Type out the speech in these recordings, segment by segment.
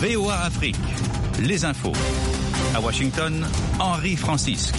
VOA Afrique, les infos. À Washington, Henri Francisque.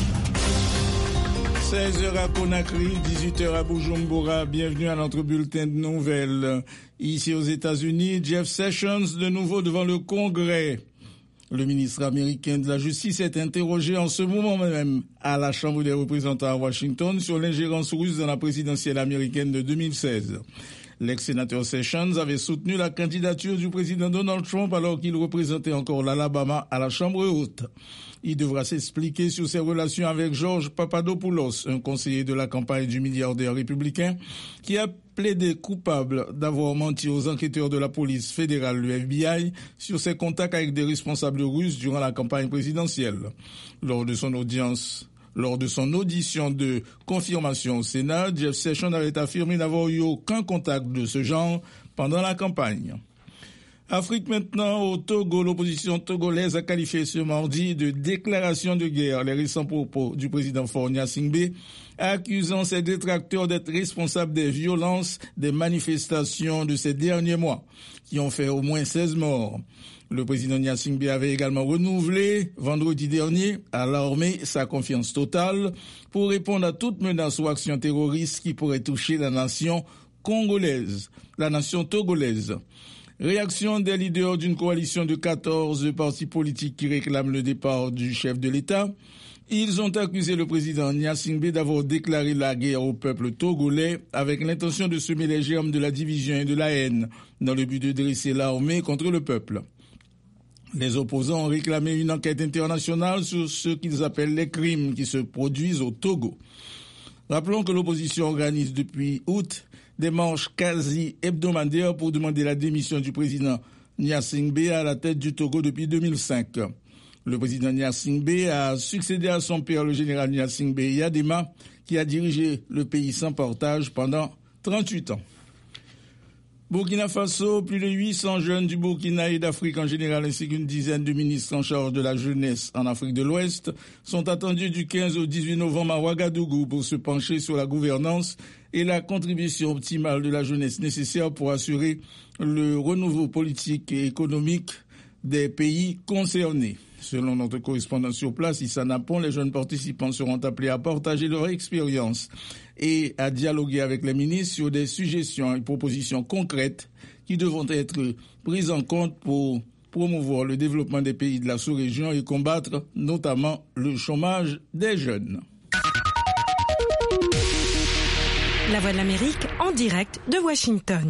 16h à Conakry, 18h à Bujumbura. Bienvenue à notre bulletin de nouvelles. Ici aux États-Unis, Jeff Sessions de nouveau devant le Congrès. Le ministre américain de la Justice est interrogé en ce moment même à la Chambre des représentants à Washington sur l'ingérence russe dans la présidentielle américaine de 2016. L'ex-sénateur Sessions avait soutenu la candidature du président Donald Trump alors qu'il représentait encore l'Alabama à la Chambre haute. Il devra s'expliquer sur ses relations avec George Papadopoulos, un conseiller de la campagne du milliardaire républicain, qui a plaidé coupable d'avoir menti aux enquêteurs de la police fédérale, le FBI, sur ses contacts avec des responsables russes durant la campagne présidentielle. Lors de son audition de confirmation au Sénat, Jeff Sessions avait affirmé n'avoir eu aucun contact de ce genre pendant la campagne. Afrique maintenant, au Togo, l'opposition togolaise a qualifié ce mardi de déclaration de guerre les récents propos du président Faure Gnassingbé, accusant ses détracteurs d'être responsables des violences des manifestations de ces derniers mois, qui ont fait au moins 16 morts. Le président Gnassingbé avait également renouvelé vendredi dernier à l'armée sa confiance totale pour répondre à toute menace ou action terroriste qui pourrait toucher la nation togolaise. Réaction des leaders d'une coalition de 14 partis politiques qui réclament le départ du chef de l'État. Ils ont accusé le président Gnassingbé d'avoir déclaré la guerre au peuple togolais avec l'intention de semer les germes de la division et de la haine dans le but de dresser l'armée contre le peuple. Les opposants ont réclamé une enquête internationale sur ce qu'ils appellent les crimes qui se produisent au Togo. Rappelons que l'opposition organise depuis août des marches quasi hebdomadaires pour demander la démission du président Gnassingbé à la tête du Togo depuis 2005. Le président Gnassingbé a succédé à son père, le général Gnassingbé Yadema, qui a dirigé le pays sans partage pendant 38 ans. Burkina Faso, plus de 800 jeunes du Burkina et d'Afrique en général ainsi qu'une dizaine de ministres en charge de la jeunesse en Afrique de l'Ouest sont attendus du 15 au 18 novembre à Ouagadougou pour se pencher sur la gouvernance et la contribution optimale de la jeunesse nécessaire pour assurer le renouveau politique et économique des pays concernés. Selon notre correspondant sur place, Issa Napon, les jeunes participants seront appelés à partager leur expérience et à dialoguer avec les ministres sur des suggestions et propositions concrètes qui devront être prises en compte pour promouvoir le développement des pays de la sous-région et combattre notamment le chômage des jeunes. La Voix de l'Amérique en direct de Washington.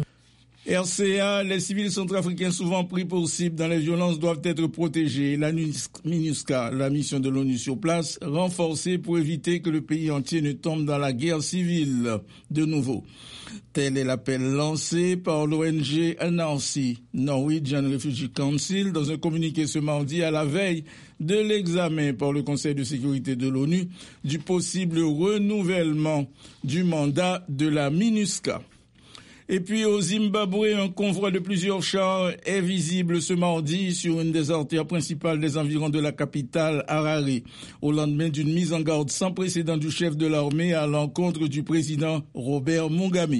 RCA, les civils centrafricains souvent pris pour cible dans les violences doivent être protégés. La MINUSCA, la mission de l'ONU sur place, renforcée pour éviter que le pays entier ne tombe dans la guerre civile de nouveau. Tel est l'appel lancé par l'ONG NRC, Norwegian Refugee Council, dans un communiqué ce mardi à la veille de l'examen par le Conseil de sécurité de l'ONU du possible renouvellement du mandat de la MINUSCA. Et puis au Zimbabwe, un convoi de plusieurs chars est visible ce mardi sur une des artères principales des environs de la capitale Harare, au lendemain d'une mise en garde sans précédent du chef de l'armée à l'encontre du président Robert Mugabe.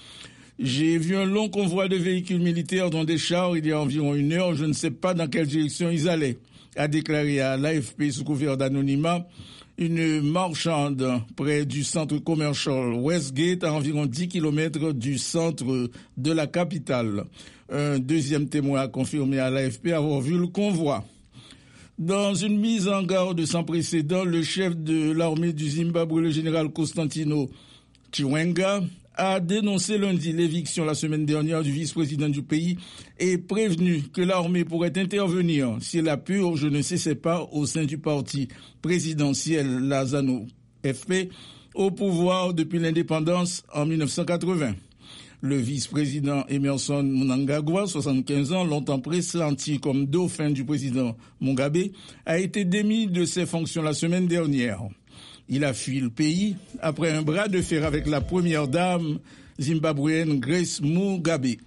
J'ai vu un long convoi de véhicules militaires dont des chars il y a environ une heure. Je ne sais pas dans quelle direction ils allaient, a déclaré à l'AFP sous couvert d'anonymat une marchande près du centre commercial Westgate, à environ 10 km du centre de la capitale. Un deuxième témoin a confirmé à l'AFP avoir vu le convoi. Dans une mise en garde sans précédent, le chef de l'armée du Zimbabwe, le général Constantino Chiwenga, a dénoncé lundi l'éviction la semaine dernière du vice-président du pays et prévenu que l'armée pourrait intervenir si la purge ne cessait pas au sein du parti présidentiel, la ZANU-FP, au pouvoir depuis l'indépendance en 1980. Le vice-président Emerson Mnangagwa, 75 ans, longtemps pressenti comme dauphin du président Mugabe, a été démis de ses fonctions la semaine dernière. Il a fui le pays après un bras de fer avec la première dame zimbabwéenne Grace Mugabe.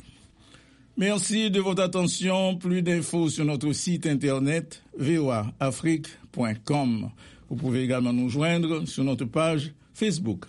Merci de votre attention. Plus d'infos sur notre site internet voaafrique.com. Vous pouvez également nous joindre sur notre page Facebook.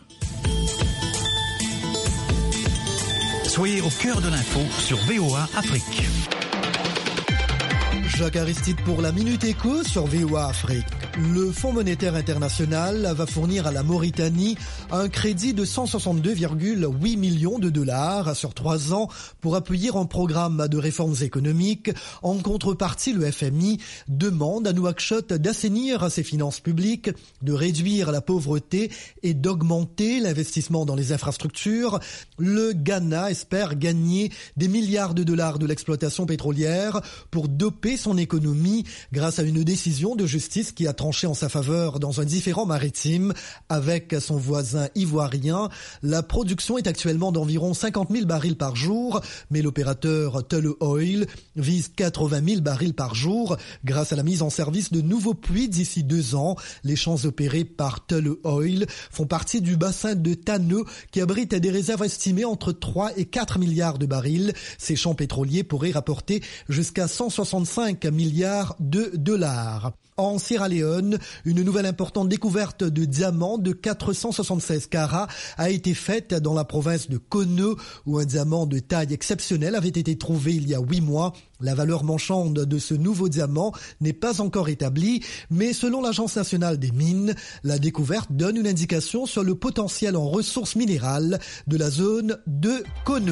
Soyez au cœur de l'info sur VOA Afrique. Jacques Aristide pour la Minute Éco sur VOA Afrique. Le Fonds monétaire international va fournir à la Mauritanie un crédit de 162,8 millions de dollars sur 3 ans pour appuyer un programme de réformes économiques. En contrepartie, le FMI demande à Nouakchott d'assainir ses finances publiques, de réduire la pauvreté et d'augmenter l'investissement dans les infrastructures. Le Ghana espère gagner des milliards de dollars de l'exploitation pétrolière pour doper son économie grâce à une décision de justice qui a tranché en sa faveur dans un différend maritime avec son voisin ivoirien. La production est actuellement d'environ 50 000 barils par jour, mais l'opérateur Tullow Oil vise 80 000 barils par jour grâce à la mise en service de nouveaux puits d'ici 2 ans. Les champs opérés par Tullow Oil font partie du bassin de Tano qui abrite des réserves estimées entre 3 et 4 milliards de barils. Ces champs pétroliers pourraient rapporter jusqu'à 165 milliards de dollars. En Sierra Leone, une nouvelle importante découverte de diamants de 476 carats a été faite dans la province de Kono, où un diamant de taille exceptionnelle avait été trouvé il y a 8 mois. La valeur marchande de ce nouveau diamant n'est pas encore établie, mais selon l'Agence nationale des mines, la découverte donne une indication sur le potentiel en ressources minérales de la zone de Kono.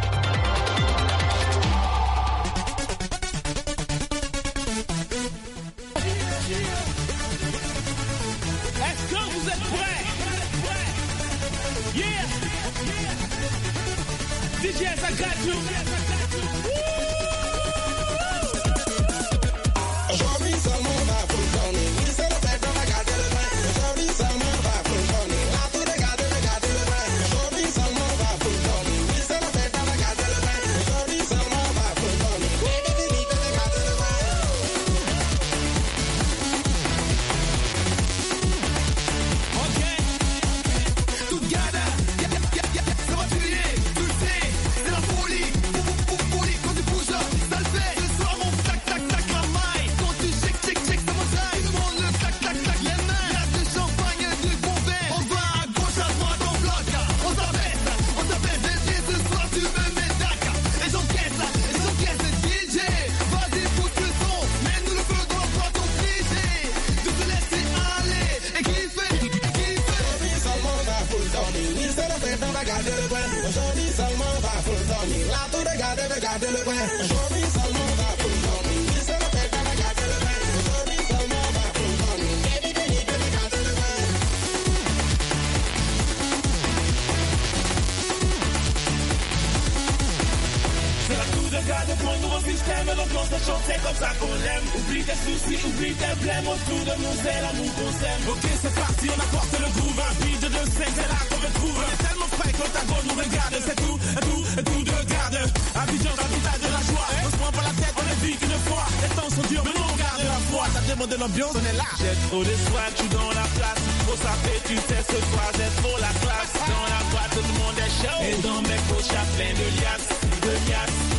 Est-ce que vous êtes prêts? Yeah! DJs, I got you! Aujourd'hui, seulement va fonctionner. Oui, c'est le fait qu'on va garder le pain. Aujourd'hui, seulement va fonctionner. Là, tout regardez le pain. Aujourd'hui, seulement va fonctionner. Oui, c'est le fait qu'on va garder le pain. Aujourd'hui, seulement va fonctionner. Oui, regardez le pain. Ok, tout gada, ça va finir, tu le sais, c'est la folie, folie, quand tu bouges, ça le fait, ce soir on tac, tac, tac, la maille, quand tu shake, ça m'enjaille, tout le monde le tac, tac, tac, les mains, il y a du champagne et du bon verre, on va à gauche, à droite, on bloque, on s'abaisse, et ce soir tu me mets d'accord, et j'encaisse, DJ, vas-y pousse le son, mets-nous le feu dans la boîte obligée, de te laisser aller, et kiffer. Aujourd'hui seulement va fonctionner, oui c'est le fait qu'on va garder le coin. Aujourd'hui seulement va fonctionner, là tout regardez le coin. Aujourd'hui seulement va fonctionner, oui c'est le fait qu'on va garder le coin. Aujourd'hui seulement va fonctionner, regardez le coin. C'est la coup de garde pour un nouveau système, donc on se chante, c'est comme ça qu'on l'aime. Oublie tes soucis, oublie tes blèmes, autour de nous c'est l'amour qu'on s'aime. Ok c'est parti, on apporte le groove, un beat de 5, c'est là qu'on me trouve. On est tellement frais quand ta gueule nous regarde, c'est tout de garde. Abidjan, la vitale de la joie, on se prend pas la tête, on ne vit qu'une fois. Les temps sont durs, mais nous on garde la foi. T'as demandé l'ambiance, on est là. J'ai trop de swag, je suis dans la place. Trop sapé, tu sais ce soir, j'ai trop la classe. Dans la boîte, tout le monde est chaud. Et dans mes poches, y'a plein de liasses.